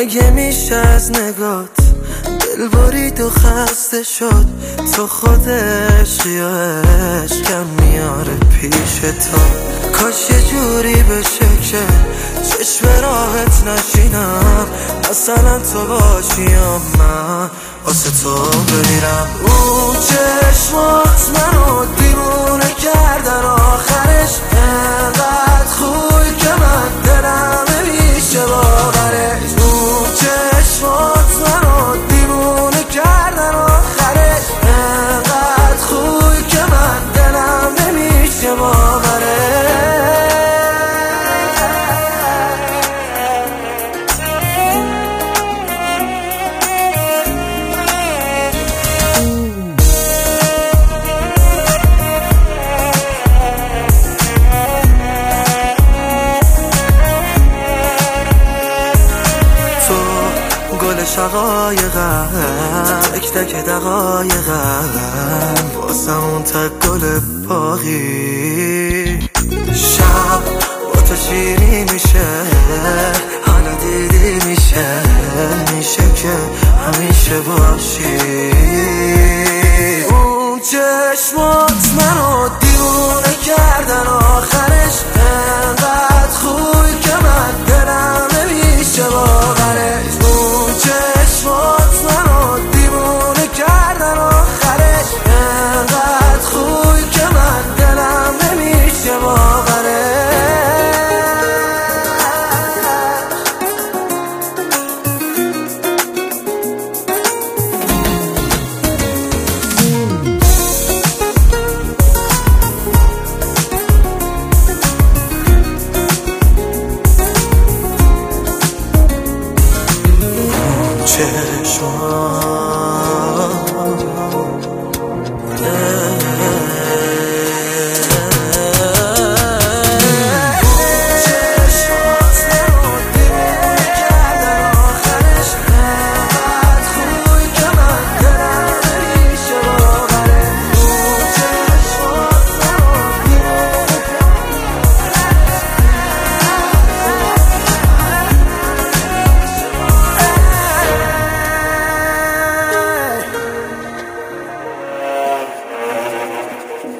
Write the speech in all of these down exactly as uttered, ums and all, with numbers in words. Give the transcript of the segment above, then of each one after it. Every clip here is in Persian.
مگه میشه از نگات دل برید و خسته شد؟ تو خود عشقی و عشقم میاره پیش تو. کاش یه جوری بشه که چشم راحت نشینم، مثلا تو باشی و من واسه تو بمیرم. اون چشمات منو دیوونه کردن، آخرش انقدر خوبی که من دلم نمیشه باورش. اون چشمات منو دیوونه کردن، آخرش انقدر خوبی که من دلم نمیشه باورش. گل شقایقم، تک تک دقایقم، واسمون تک گل باقی. شب با تو شیری میشه، حالا دیدی میشه، میشه که همیشه باشی. اون چشمات منو دیوونه کردن، آخرش انقدر خوبی که من دلم نمیشه باورش. چشمات منو دیوونه کردن، آخرش انقدر خوبی که من دلم نمیشه باورش.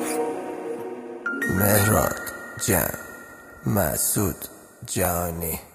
مهران جان، مسعود جانی.